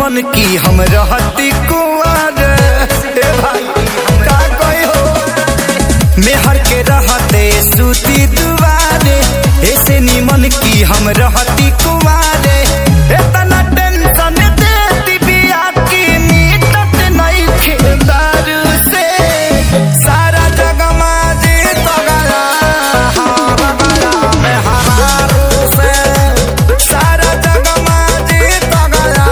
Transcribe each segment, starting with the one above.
निमन की हम रहती कुंवर का कोई हो मेहर के रहते सूती दुआरे ऐसे निमन की हम रहती कुंवारे इतना टेंशन देती बिया की मीटत नहीं खेदारू से सारा जग माजी तो गया में हमारू से सारा जग माजी तो गया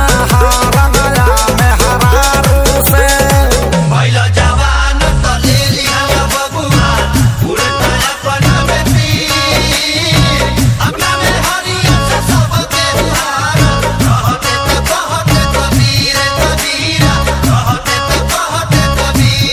में हमारू से भइलो जवान त ले लिया बबुआ उड़ता अपना में पीर अपना में हरिया से सबके उहार कहते तो कबीर कबीरा कहते तो कबीर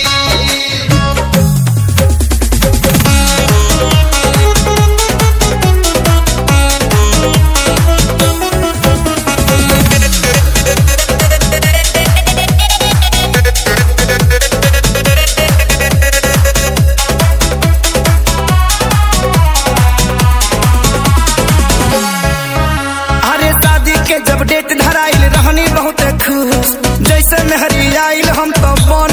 अरे शादी के जब डेट धराइल रहनी बहुत खुश जैसे मेहरी आइल हम तो